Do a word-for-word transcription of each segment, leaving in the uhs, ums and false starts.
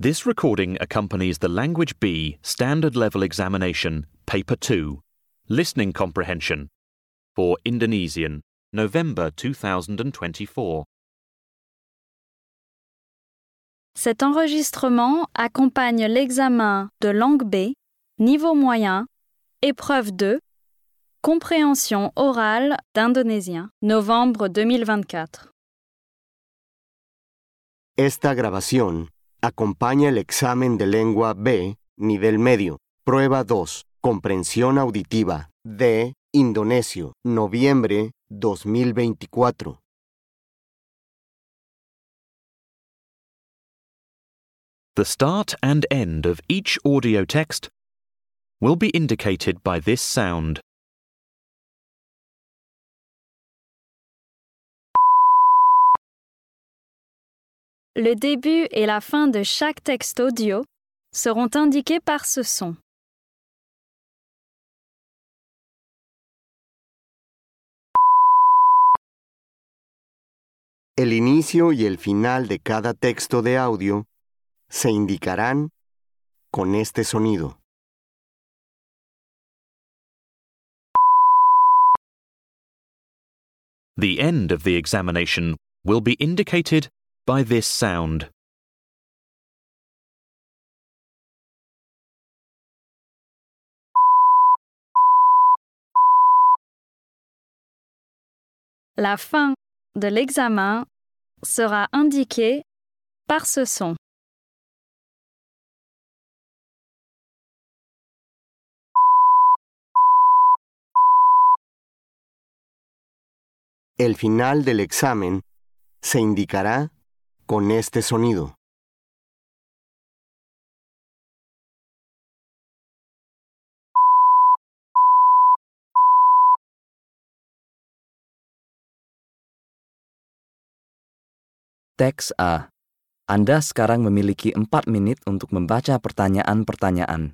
This recording accompanies the Language B Standard Level Examination, Paper two, Listening Comprehension, for Indonesian, November two thousand twenty-four. Cet enregistrement accompagne l'examen de langue B, niveau moyen, épreuve deux, compréhension orale d'indonésien, novembre deux mille vingt-quatre. Esta grabación acompaña el examen de lengua B, nivel medio, prueba dos, comprensión auditiva, de indonesio, noviembre dos mil veinticuatro. The start and end of each audio text will be indicated by this sound. Le début et la fin de chaque texte audio seront indiqués par ce son. El inicio y el final de cada texto de audio se indicarán con este sonido. The end of the examination will be indicated by this sound. La fin de l'examen sera indiquée par ce son. El final del examen se indicará con este sonido. Teks A. Anda sekarang memiliki empat menit untuk membaca pertanyaan-pertanyaan.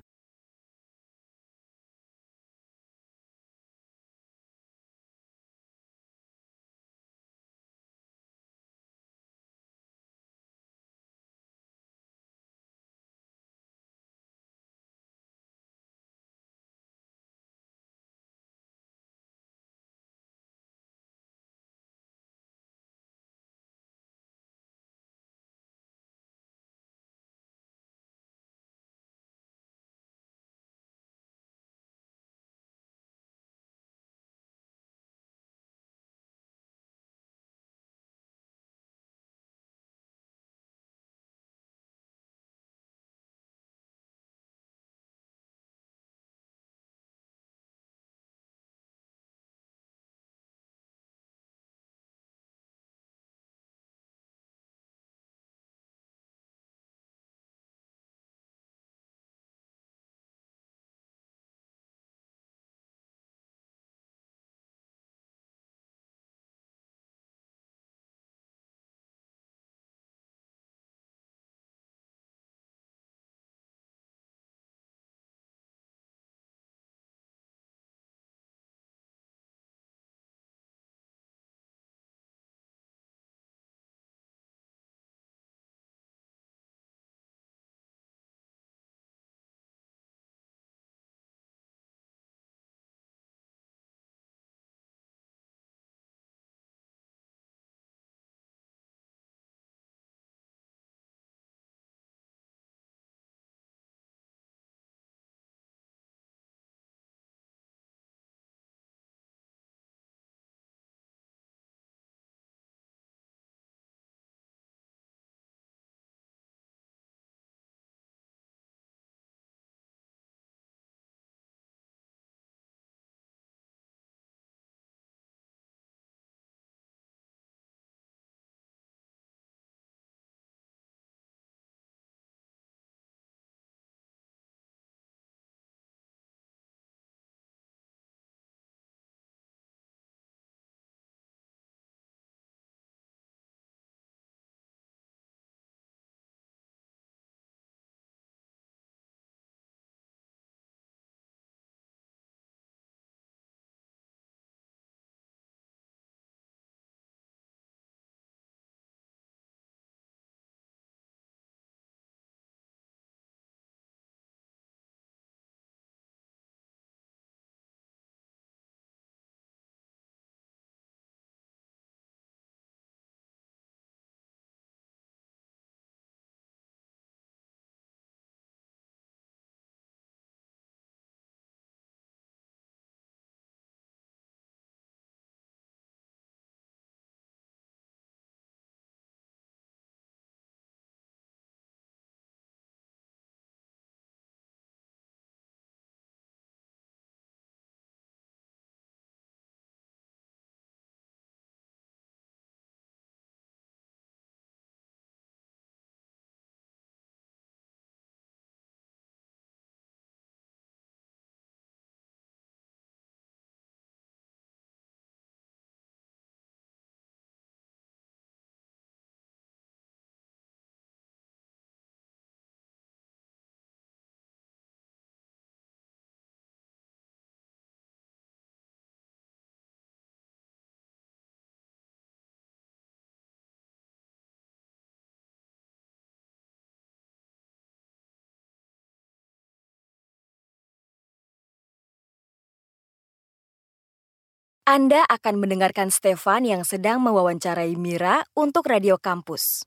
Anda akan mendengarkan Stefan yang sedang mewawancarai Mira untuk Radio Kampus.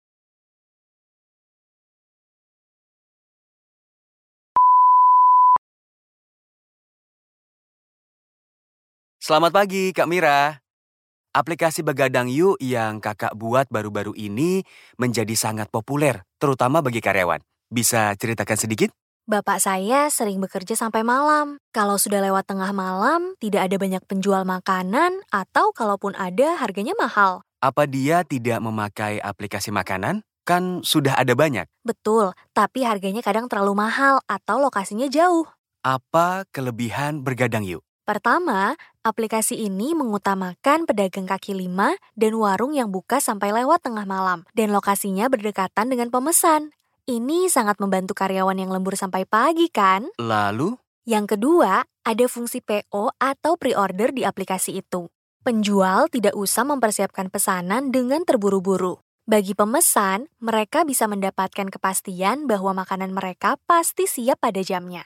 Selamat pagi, Kak Mira. Aplikasi Begadang Yuk yang kakak buat baru-baru ini menjadi sangat populer, terutama bagi karyawan. Bisa ceritakan sedikit? Bapak saya sering bekerja sampai malam. Kalau sudah lewat tengah malam, tidak ada banyak penjual makanan atau kalaupun ada, harganya mahal. Apa dia tidak memakai aplikasi makanan? Kan sudah ada banyak. Betul, tapi harganya kadang terlalu mahal atau lokasinya jauh. Apa kelebihan Begadang Yuk? Pertama, aplikasi ini mengutamakan pedagang kaki lima dan warung yang buka sampai lewat tengah malam, dan lokasinya berdekatan dengan pemesan. Ini sangat membantu karyawan yang lembur sampai pagi, kan? Lalu? Yang kedua, ada fungsi P O atau pre-order di aplikasi itu. Penjual tidak usah mempersiapkan pesanan dengan terburu-buru. Bagi pemesan, mereka bisa mendapatkan kepastian bahwa makanan mereka pasti siap pada jamnya.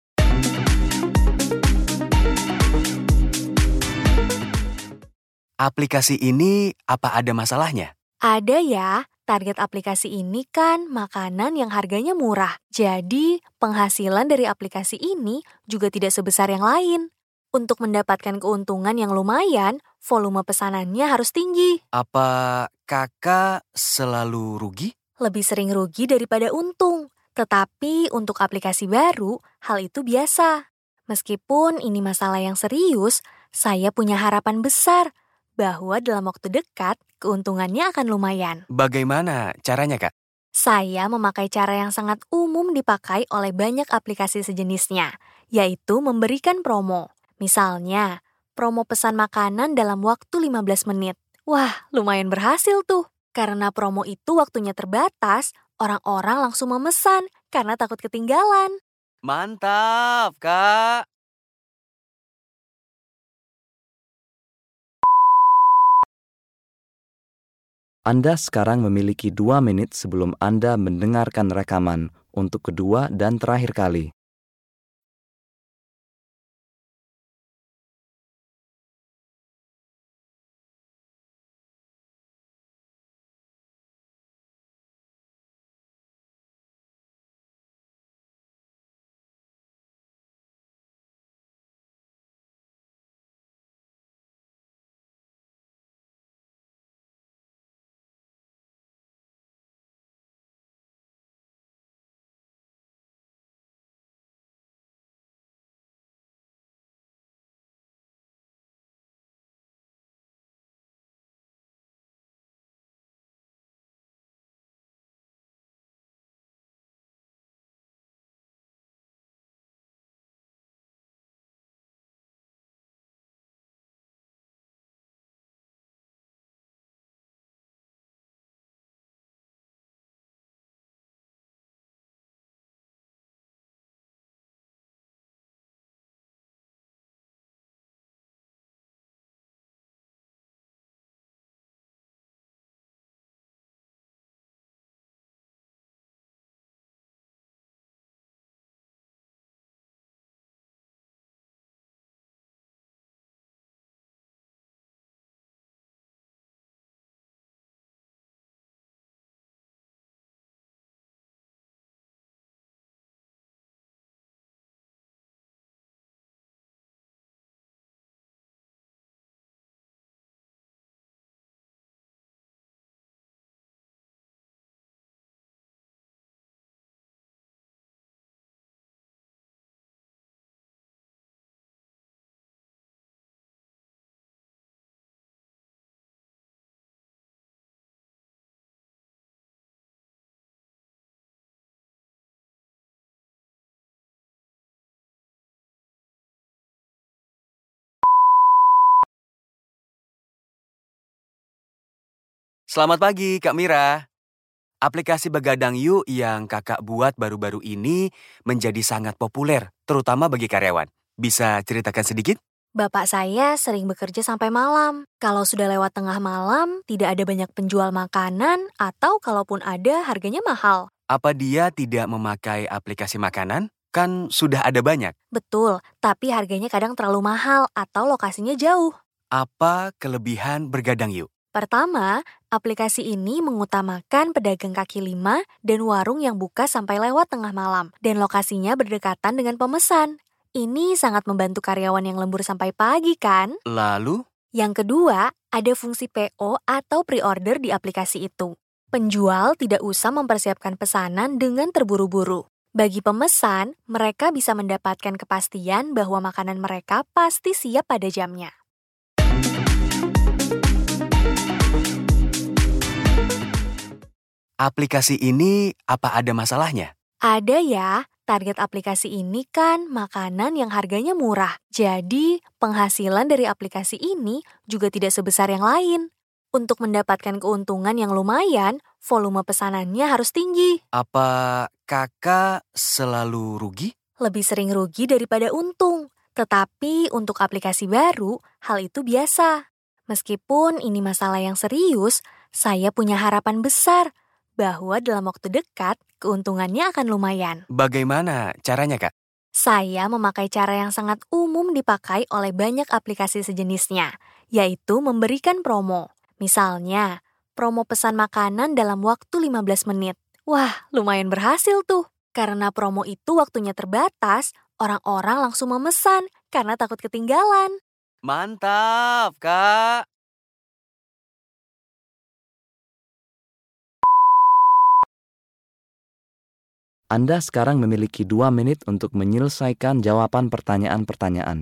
Aplikasi ini apa ada masalahnya? Ada ya. Target aplikasi ini kan makanan yang harganya murah. Jadi, penghasilan dari aplikasi ini juga tidak sebesar yang lain. Untuk mendapatkan keuntungan yang lumayan, volume pesanannya harus tinggi. Apa kakak selalu rugi? Lebih sering rugi daripada untung. Tetapi untuk aplikasi baru, hal itu biasa. Meskipun ini masalah yang serius, saya punya harapan besar bahwa dalam waktu dekat, keuntungannya akan lumayan. Bagaimana caranya, Kak? Saya memakai cara yang sangat umum dipakai oleh banyak aplikasi sejenisnya, yaitu memberikan promo. Misalnya, promo pesan makanan dalam waktu lima belas menit. Wah, lumayan berhasil tuh. Karena promo itu waktunya terbatas, orang-orang langsung memesan karena takut ketinggalan. Mantap, Kak! Anda sekarang memiliki dua menit sebelum Anda mendengarkan rekaman untuk kedua dan terakhir kali. Selamat pagi, Kak Mira. Aplikasi Begadang Yuk yang kakak buat baru-baru ini menjadi sangat populer, terutama bagi karyawan. Bisa ceritakan sedikit? Bapak saya sering bekerja sampai malam. Kalau sudah lewat tengah malam, tidak ada banyak penjual makanan atau kalaupun ada, harganya mahal. Apa dia tidak memakai aplikasi makanan? Kan sudah ada banyak. Betul, tapi harganya kadang terlalu mahal atau lokasinya jauh. Apa kelebihan Bergadang Yuk? Pertama, aplikasi ini mengutamakan pedagang kaki lima dan warung yang buka sampai lewat tengah malam, dan lokasinya berdekatan dengan pemesan. Ini sangat membantu karyawan yang lembur sampai pagi kan? Lalu, Yang kedua, ada fungsi P O atau pre-order di aplikasi itu. Penjual tidak usah mempersiapkan pesanan dengan terburu-buru. Bagi pemesan, mereka bisa mendapatkan kepastian bahwa makanan mereka pasti siap pada jamnya. aplikasi ini apa ada masalahnya? Ada ya, target aplikasi ini kan makanan yang harganya murah. Jadi, penghasilan dari aplikasi ini juga tidak sebesar yang lain. Untuk mendapatkan keuntungan yang lumayan, volume pesanannya harus tinggi. Apa kakak selalu rugi? Lebih sering rugi daripada untung. Tetapi untuk aplikasi baru, hal itu biasa. Meskipun ini masalah yang serius, saya punya harapan besar bahwa dalam waktu dekat, keuntungannya akan lumayan. Bagaimana caranya, Kak? Saya memakai cara yang sangat umum dipakai oleh banyak aplikasi sejenisnya, yaitu memberikan promo. Misalnya, promo pesan makanan dalam waktu lima belas menit. Wah, lumayan berhasil tuh. Karena promo itu waktunya terbatas, orang-orang langsung memesan karena takut ketinggalan. Mantap, Kak! Anda sekarang memiliki dua menit untuk menyelesaikan jawaban pertanyaan-pertanyaan.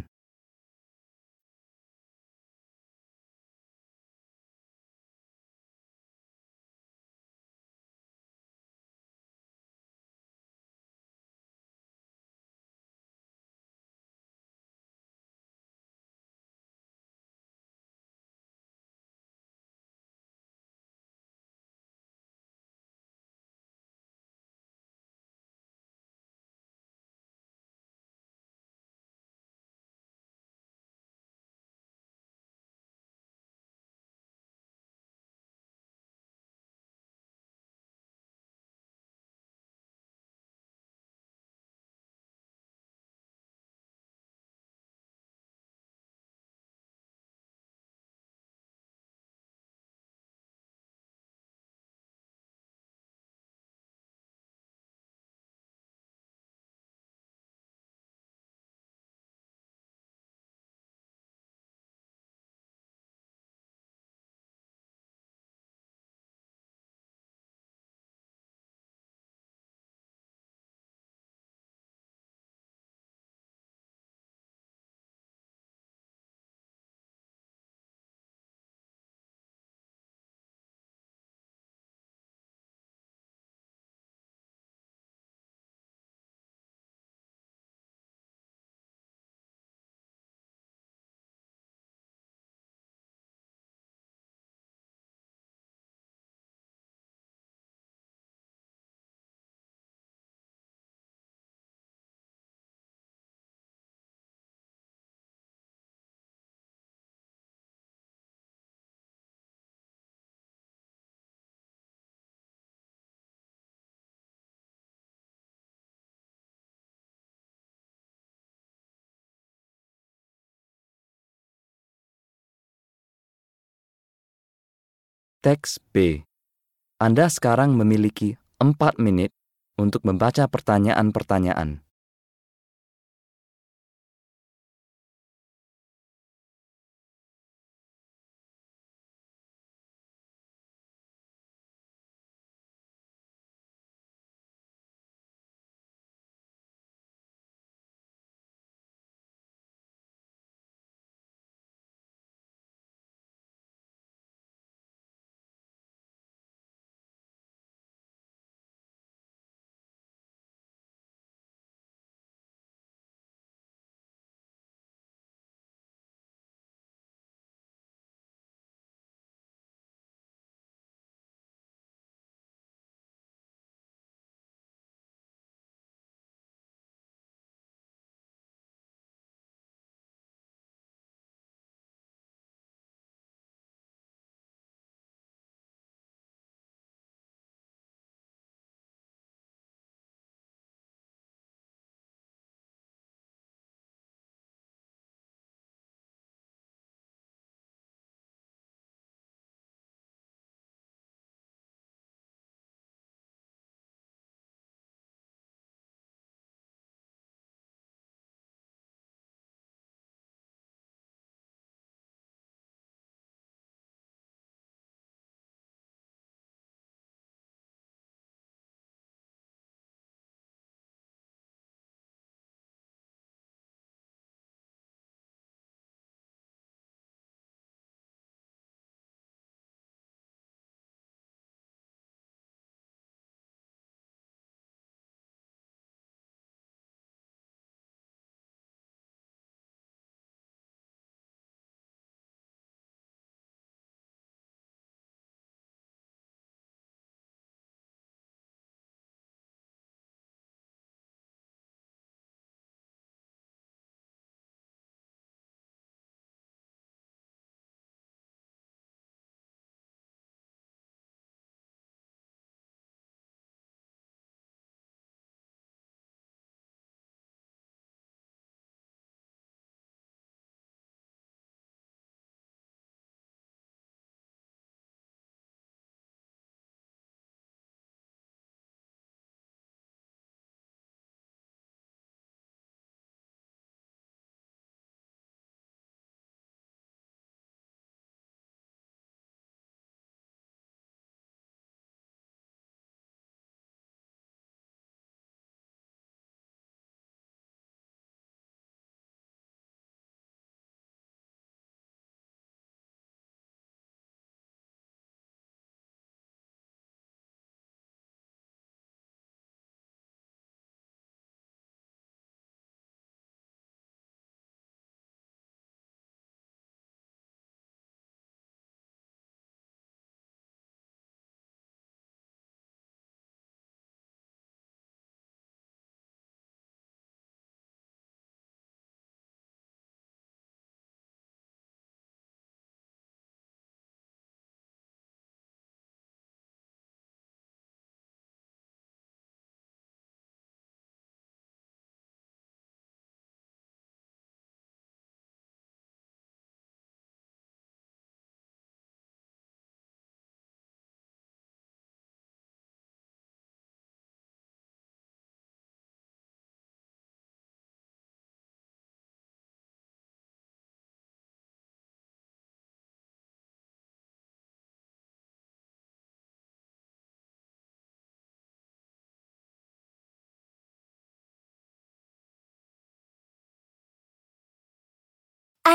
Teks B. Anda sekarang memiliki empat menit untuk membaca pertanyaan-pertanyaan.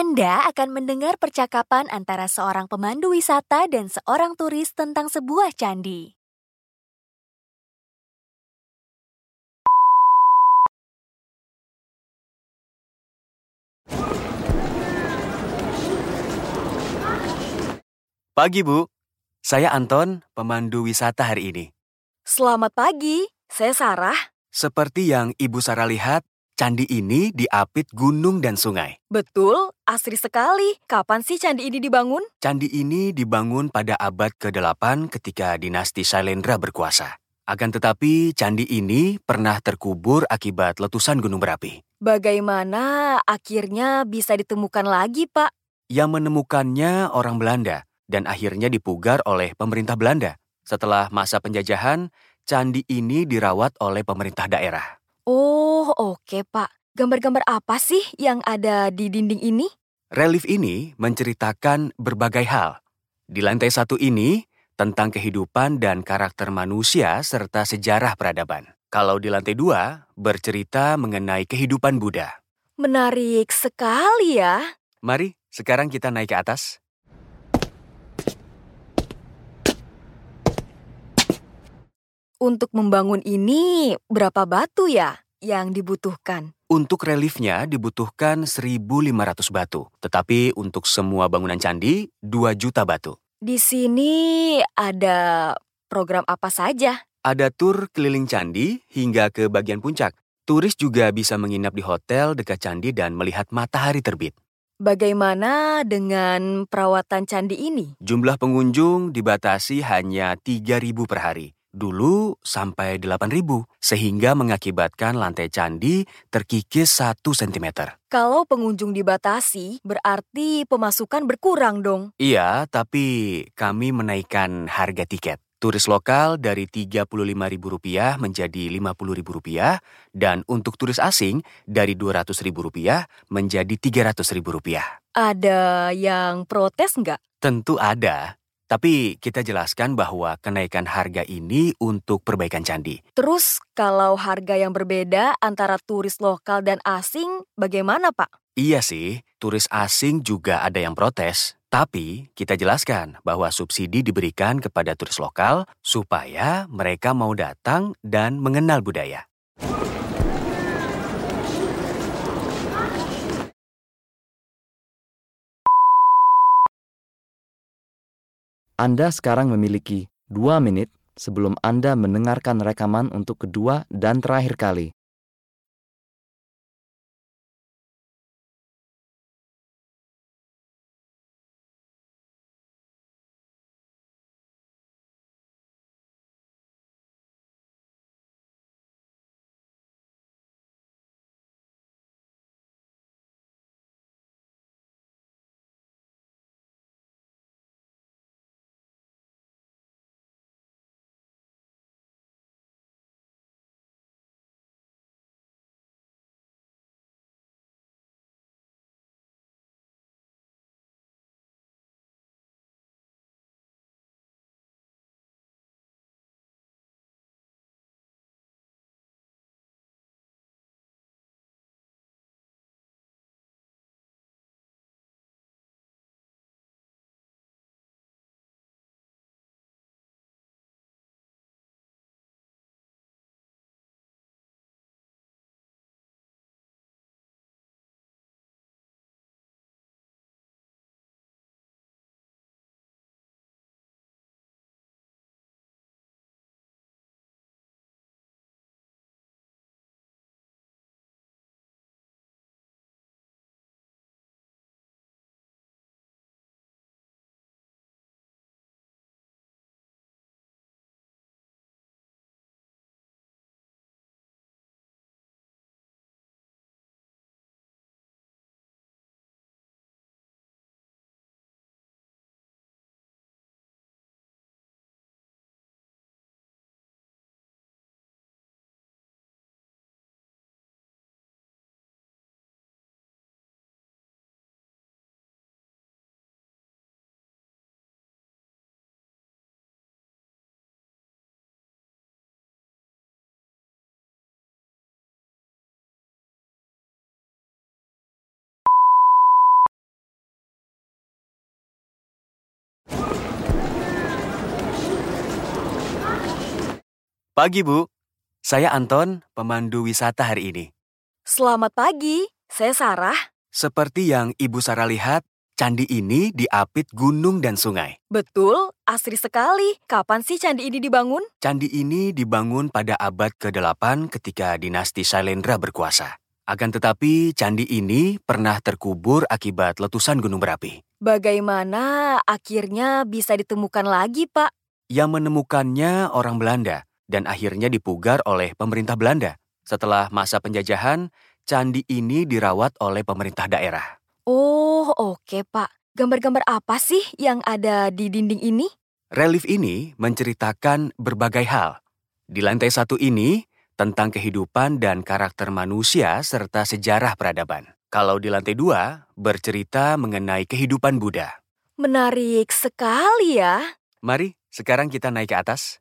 Anda akan mendengar percakapan antara seorang pemandu wisata dan seorang turis tentang sebuah candi. Pagi, Bu. Saya Anton, pemandu wisata hari ini. Selamat pagi, saya Sarah. Seperti yang Ibu Sarah lihat, candi ini diapit gunung dan sungai. Betul, asri sekali. Kapan sih candi ini dibangun? Candi ini dibangun pada abad kedelapan ketika dinasti Shailendra berkuasa. Akan tetapi, candi ini pernah terkubur akibat letusan gunung berapi. Bagaimana akhirnya bisa ditemukan lagi, Pak? Yang menemukannya orang Belanda dan akhirnya dipugar oleh pemerintah Belanda. Setelah masa penjajahan, candi ini dirawat oleh pemerintah daerah. Oh, oke, Pak. Gambar-gambar apa sih yang ada di dinding ini? Relief ini menceritakan berbagai hal. Di lantai satu ini, tentang kehidupan dan karakter manusia serta sejarah peradaban. Kalau di lantai dua, bercerita mengenai kehidupan Buddha. Menarik sekali ya. Mari, sekarang kita naik ke atas. Untuk membangun ini, berapa batu ya yang dibutuhkan? Untuk reliefnya dibutuhkan seribu lima ratus batu. Tetapi untuk semua bangunan candi, dua juta batu. Di sini ada program apa saja? Ada tur keliling candi hingga ke bagian puncak. Turis juga bisa menginap di hotel dekat candi dan melihat matahari terbit. Bagaimana dengan perawatan candi ini? Jumlah pengunjung dibatasi hanya tiga ribu per hari. Dulu sampai delapan ribu, sehingga mengakibatkan lantai candi terkikis satu sentimeter. Kalau pengunjung dibatasi, berarti pemasukan berkurang dong. Iya, tapi kami menaikkan harga tiket. Turis lokal dari tiga puluh lima ribu rupiah menjadi lima puluh ribu rupiah, dan untuk turis asing dari dua ratus ribu rupiah menjadi tiga ratus ribu rupiah. Ada yang protes nggak? Tentu ada. Tapi kita jelaskan bahwa kenaikan harga ini untuk perbaikan candi. Terus kalau harga yang berbeda antara turis lokal dan asing, bagaimana Pak? Iya sih, turis asing juga ada yang protes. Tapi kita jelaskan bahwa subsidi diberikan kepada turis lokal supaya mereka mau datang dan mengenal budaya. Anda sekarang memiliki dua menit sebelum Anda mendengarkan rekaman untuk kedua dan terakhir kali. Pagi, Bu. Saya Anton, pemandu wisata hari ini. Selamat pagi, saya Sarah. Seperti yang Ibu Sarah lihat, candi ini diapit gunung dan sungai. Betul, asri sekali. Kapan sih candi ini dibangun? Candi ini dibangun pada abad kedelapan ketika dinasti Shailendra berkuasa. Akan tetapi, candi ini pernah terkubur akibat letusan gunung berapi. Bagaimana akhirnya bisa ditemukan lagi, Pak? Yang menemukannya orang Belanda dan akhirnya dipugar oleh pemerintah Belanda. Setelah masa penjajahan, candi ini dirawat oleh pemerintah daerah. Oh, oke, Pak. Gambar-gambar apa sih yang ada di dinding ini? Relief ini menceritakan berbagai hal. Di lantai satu ini, tentang kehidupan dan karakter manusia serta sejarah peradaban. Kalau di lantai dua, bercerita mengenai kehidupan Buddha. Menarik sekali ya. Mari, sekarang kita naik ke atas.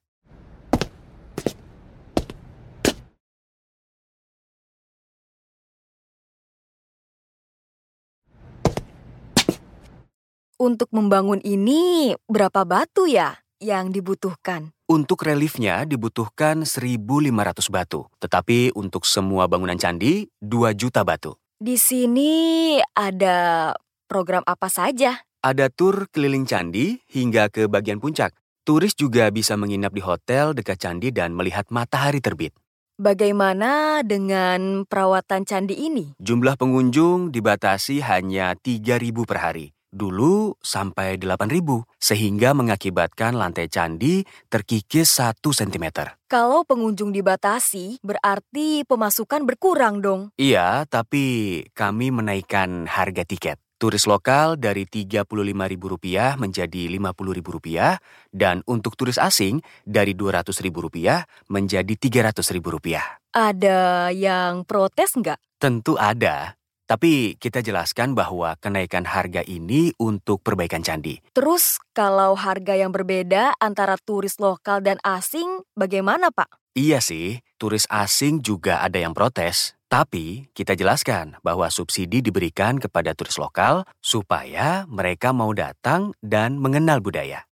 Untuk membangun ini, berapa batu ya yang dibutuhkan? Untuk reliefnya dibutuhkan seribu lima ratus batu. Tetapi untuk semua bangunan candi, dua juta batu. Di sini ada program apa saja? Ada tur keliling candi hingga ke bagian puncak. Turis juga bisa menginap di hotel dekat candi dan melihat matahari terbit. Bagaimana dengan perawatan candi ini? Jumlah pengunjung dibatasi hanya tiga ribu per hari. Dulu sampai delapan ribu, sehingga mengakibatkan lantai candi terkikis satu sentimeter. Kalau pengunjung dibatasi, berarti pemasukan berkurang dong. Iya, tapi kami menaikkan harga tiket. Turis lokal dari tiga puluh lima ribu rupiah menjadi lima puluh ribu rupiah, dan untuk turis asing dari dua ratus ribu rupiah menjadi tiga ratus ribu rupiah. Ada yang protes nggak? Tentu ada. Tapi kita jelaskan bahwa kenaikan harga ini untuk perbaikan candi. Terus kalau harga yang berbeda antara turis lokal dan asing, bagaimana Pak? Iya sih, turis asing juga ada yang protes. Tapi kita jelaskan bahwa subsidi diberikan kepada turis lokal supaya mereka mau datang dan mengenal budaya.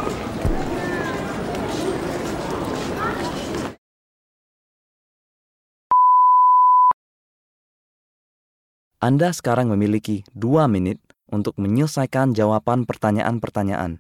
Anda sekarang memiliki dua menit untuk menyelesaikan jawaban pertanyaan-pertanyaan.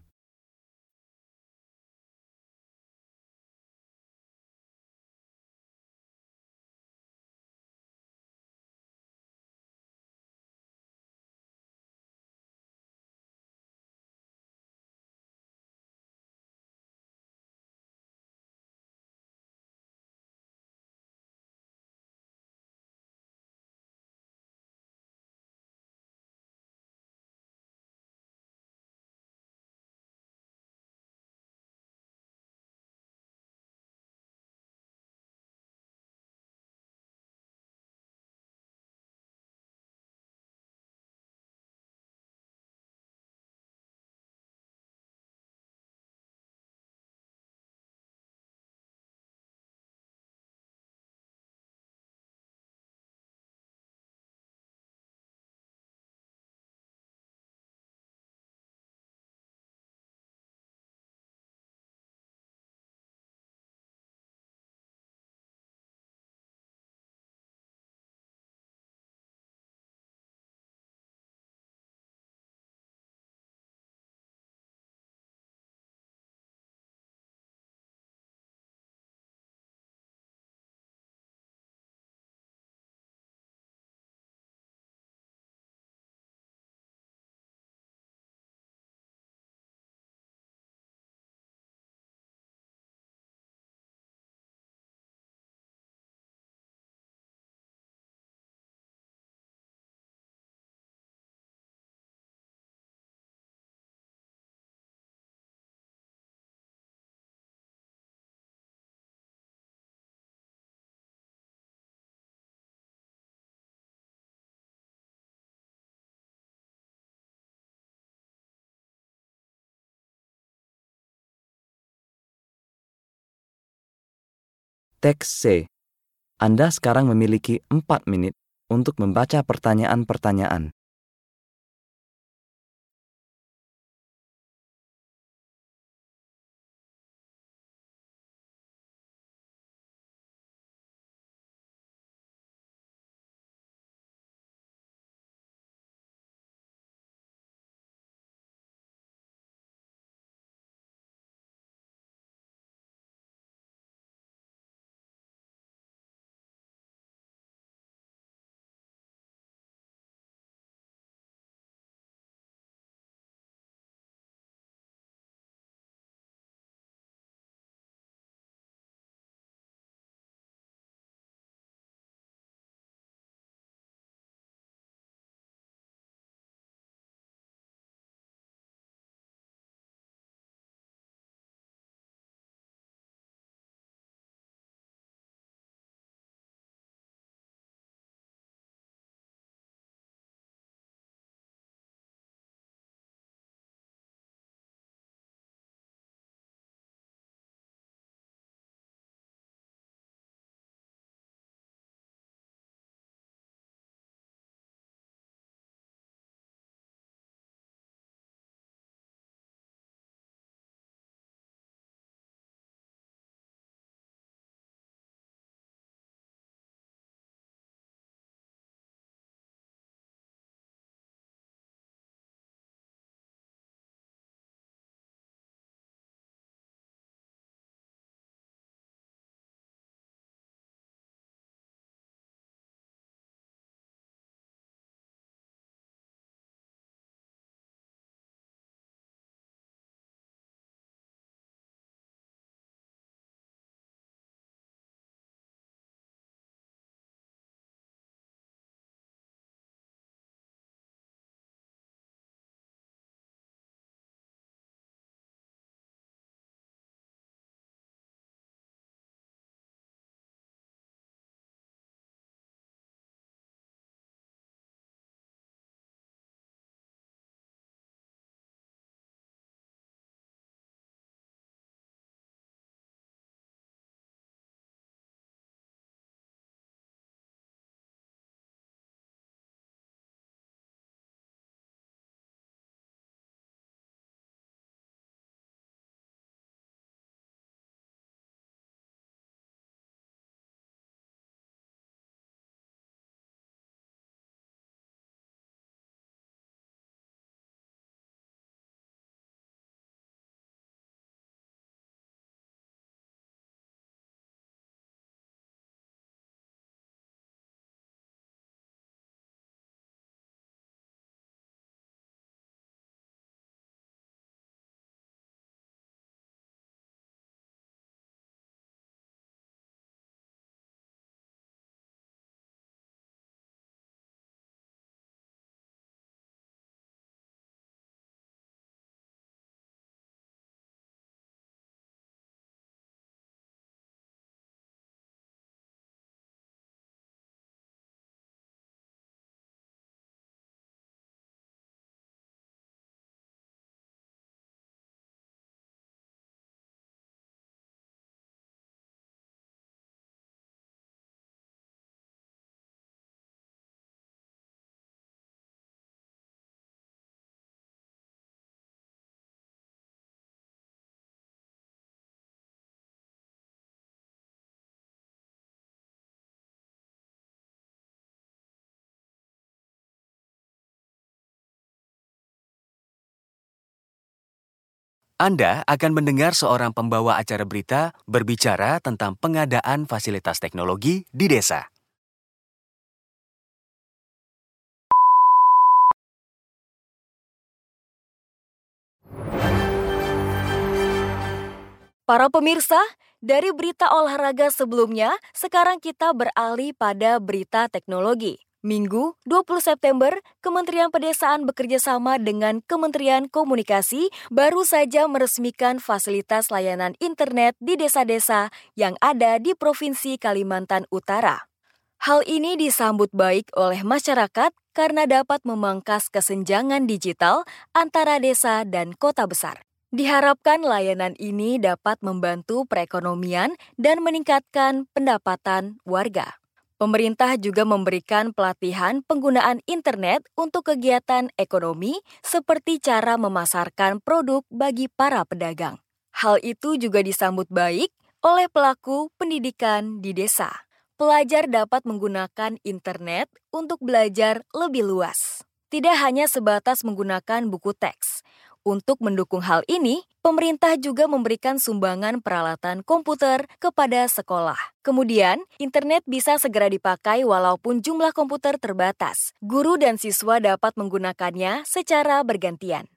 Teks C. Anda sekarang memiliki empat menit untuk membaca pertanyaan-pertanyaan. Anda akan mendengar seorang pembawa acara berita berbicara tentang pengadaan fasilitas teknologi di desa. Para pemirsa, dari berita olahraga sebelumnya, sekarang kita beralih pada berita teknologi. Minggu, dua puluh September, Kementerian Pedesaan bekerja sama dengan Kementerian Komunikasi baru saja meresmikan fasilitas layanan internet di desa-desa yang ada di Provinsi Kalimantan Utara. Hal ini disambut baik oleh masyarakat karena dapat memangkas kesenjangan digital antara desa dan kota besar. Diharapkan layanan ini dapat membantu perekonomian dan meningkatkan pendapatan warga. Pemerintah juga memberikan pelatihan penggunaan internet untuk kegiatan ekonomi seperti cara memasarkan produk bagi para pedagang. Hal itu juga disambut baik oleh pelaku pendidikan di desa. Pelajar dapat menggunakan internet untuk belajar lebih luas. Tidak hanya sebatas menggunakan buku teks. Untuk mendukung hal ini, pemerintah juga memberikan sumbangan peralatan komputer kepada sekolah. Kemudian, internet bisa segera dipakai walaupun jumlah komputer terbatas. Guru dan siswa dapat menggunakannya secara bergantian.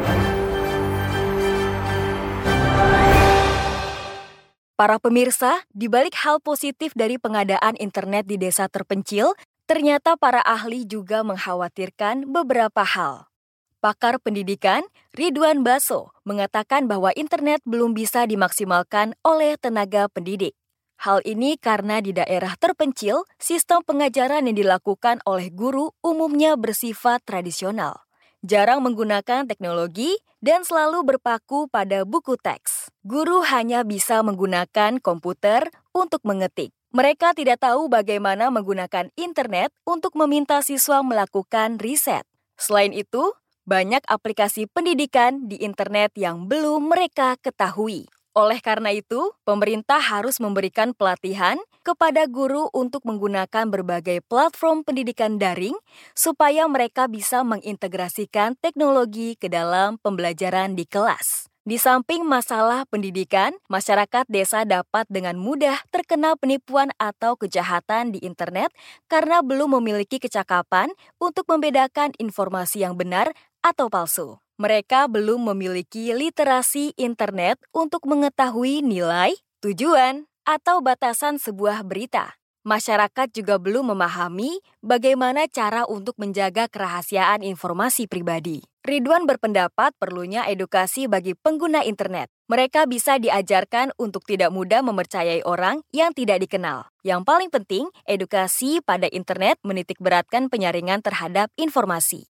Para pemirsa, di balik hal positif dari pengadaan internet di desa terpencil, ternyata para ahli juga mengkhawatirkan beberapa hal. Pakar pendidikan, Ridwan Baso, mengatakan bahwa internet belum bisa dimaksimalkan oleh tenaga pendidik. Hal ini karena di daerah terpencil, sistem pengajaran yang dilakukan oleh guru umumnya bersifat tradisional. Jarang menggunakan teknologi dan selalu berpaku pada buku teks. Guru hanya bisa menggunakan komputer untuk mengetik. Mereka tidak tahu bagaimana menggunakan internet untuk meminta siswa melakukan riset. Selain itu, banyak aplikasi pendidikan di internet yang belum mereka ketahui. Oleh karena itu, pemerintah harus memberikan pelatihan kepada guru untuk menggunakan berbagai platform pendidikan daring supaya mereka bisa mengintegrasikan teknologi ke dalam pembelajaran di kelas. Di samping masalah pendidikan, masyarakat desa dapat dengan mudah terkena penipuan atau kejahatan di internet karena belum memiliki kecakapan untuk membedakan informasi yang benar atau palsu. Mereka belum memiliki literasi internet untuk mengetahui nilai, tujuan, atau batasan sebuah berita. Masyarakat juga belum memahami bagaimana cara untuk menjaga kerahasiaan informasi pribadi. Ridwan berpendapat perlunya edukasi bagi pengguna internet. Mereka bisa diajarkan untuk tidak mudah mempercayai orang yang tidak dikenal. Yang paling penting, edukasi pada internet menitikberatkan penyaringan terhadap informasi.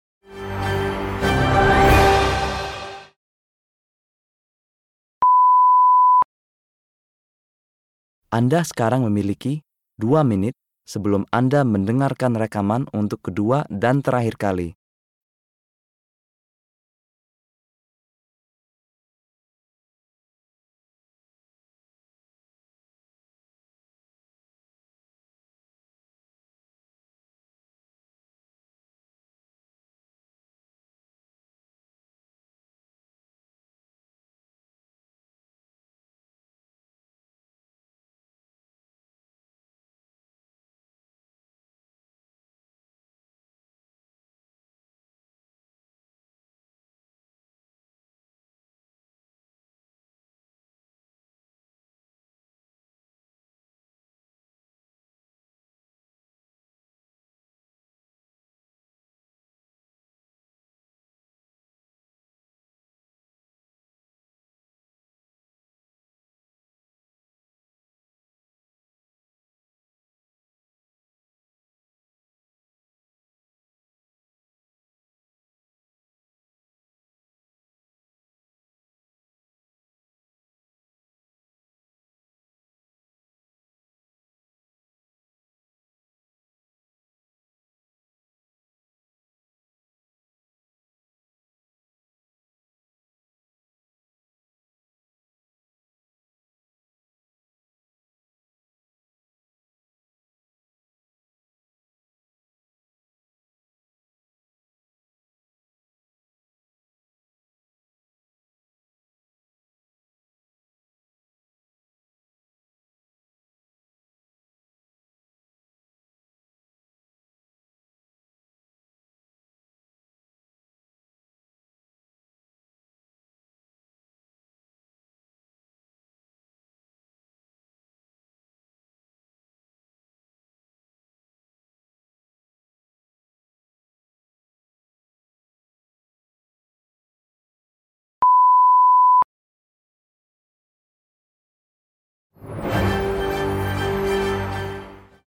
Anda sekarang memiliki dua menit sebelum Anda mendengarkan rekaman untuk kedua dan terakhir kali.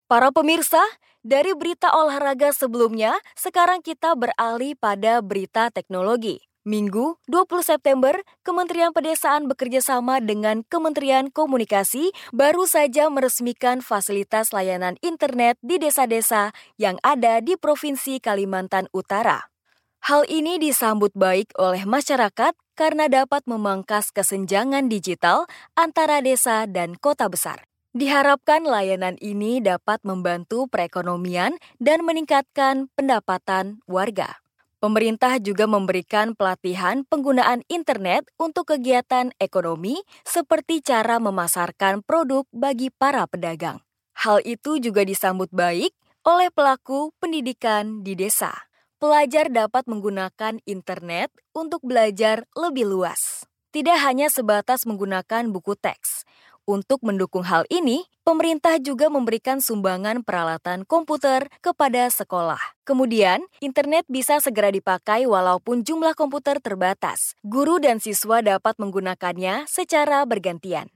Para pemirsa, dari berita olahraga sebelumnya, sekarang kita beralih pada berita teknologi. Minggu, dua puluh September, Kementerian Pedesaan bekerja sama dengan Kementerian Komunikasi baru saja meresmikan fasilitas layanan internet di desa-desa yang ada di Provinsi Kalimantan Utara. Hal ini disambut baik oleh masyarakat karena dapat memangkas kesenjangan digital antara desa dan kota besar. Diharapkan layanan ini dapat membantu perekonomian dan meningkatkan pendapatan warga. Pemerintah juga memberikan pelatihan penggunaan internet untuk kegiatan ekonomi seperti cara memasarkan produk bagi para pedagang. Hal itu juga disambut baik oleh pelaku pendidikan di desa. Pelajar dapat menggunakan internet untuk belajar lebih luas. Tidak hanya sebatas menggunakan buku teks. Untuk mendukung hal ini, pemerintah juga memberikan sumbangan peralatan komputer kepada sekolah. Kemudian, internet bisa segera dipakai walaupun jumlah komputer terbatas. Guru dan siswa dapat menggunakannya secara bergantian.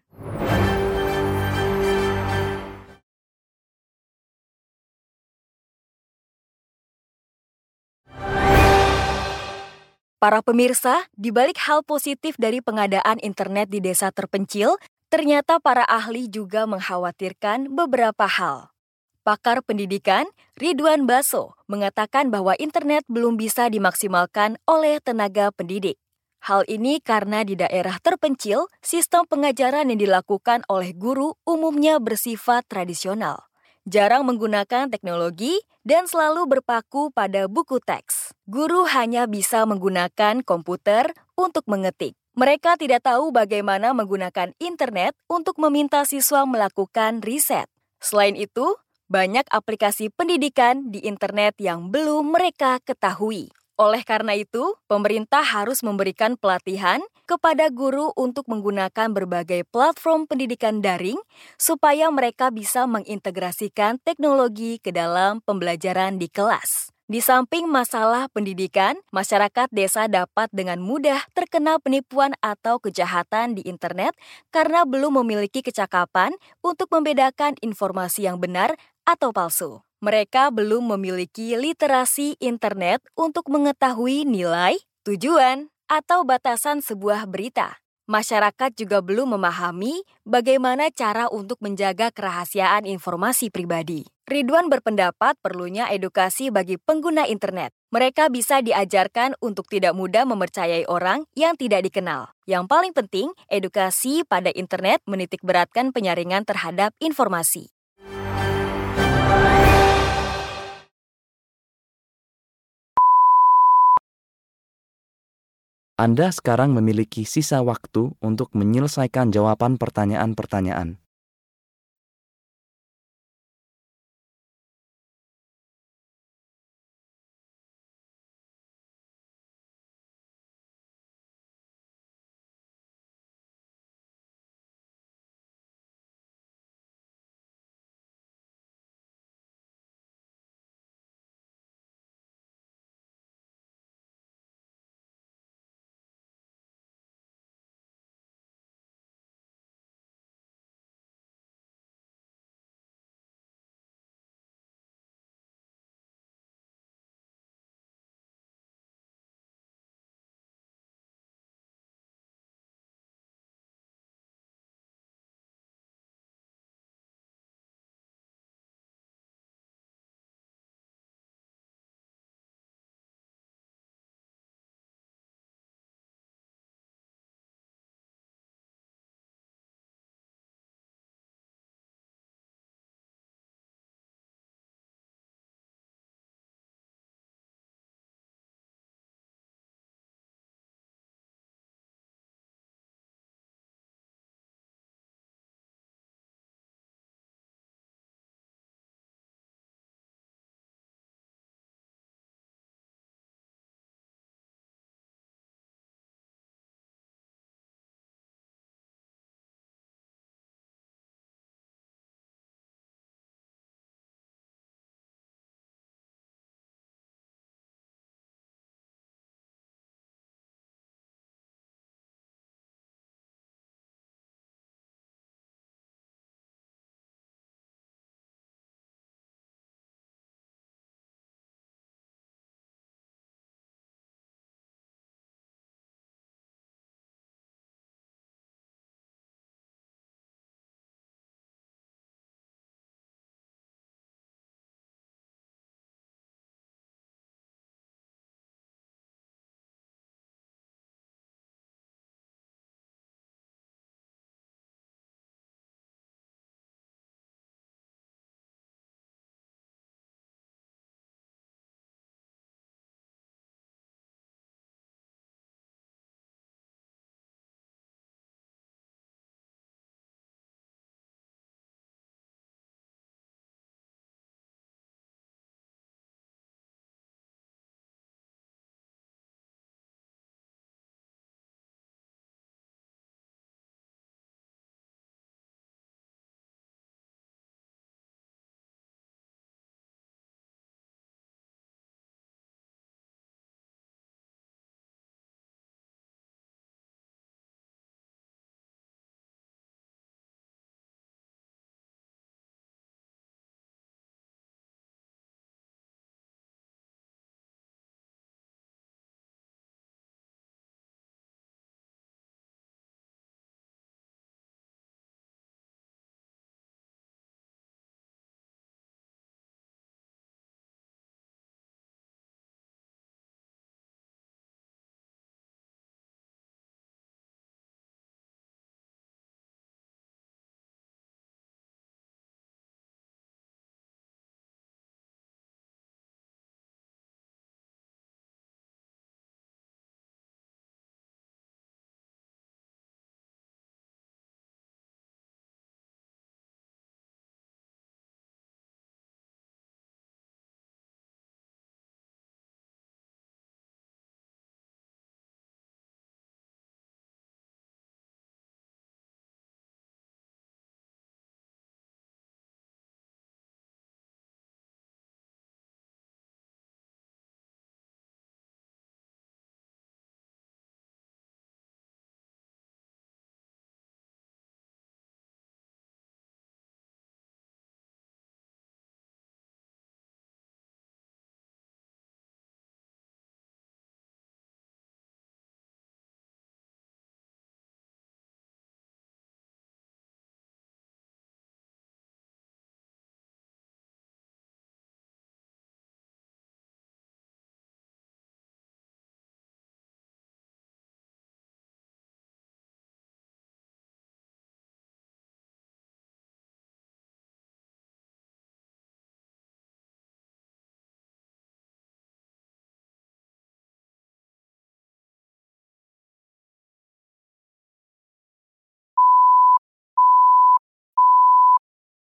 Para pemirsa, di balik hal positif dari pengadaan internet di desa terpencil, ternyata para ahli juga mengkhawatirkan beberapa hal. Pakar pendidikan Ridwan Baso mengatakan bahwa internet belum bisa dimaksimalkan oleh tenaga pendidik. Hal ini karena di daerah terpencil, sistem pengajaran yang dilakukan oleh guru umumnya bersifat tradisional. Jarang menggunakan teknologi dan selalu berpaku pada buku teks. Guru hanya bisa menggunakan komputer untuk mengetik. Mereka tidak tahu bagaimana menggunakan internet untuk meminta siswa melakukan riset. Selain itu, banyak aplikasi pendidikan di internet yang belum mereka ketahui. Oleh karena itu, pemerintah harus memberikan pelatihan kepada guru untuk menggunakan berbagai platform pendidikan daring supaya mereka bisa mengintegrasikan teknologi ke dalam pembelajaran di kelas. Di samping masalah pendidikan, masyarakat desa dapat dengan mudah terkena penipuan atau kejahatan di internet karena belum memiliki kecakapan untuk membedakan informasi yang benar atau palsu. Mereka belum memiliki literasi internet untuk mengetahui nilai, tujuan, atau batasan sebuah berita. Masyarakat juga belum memahami bagaimana cara untuk menjaga kerahasiaan informasi pribadi. Ridwan berpendapat perlunya edukasi bagi pengguna internet. Mereka bisa diajarkan untuk tidak mudah mempercayai orang yang tidak dikenal. Yang paling penting, edukasi pada internet menitikberatkan penyaringan terhadap informasi. Anda sekarang memiliki sisa waktu untuk menyelesaikan jawaban pertanyaan-pertanyaan.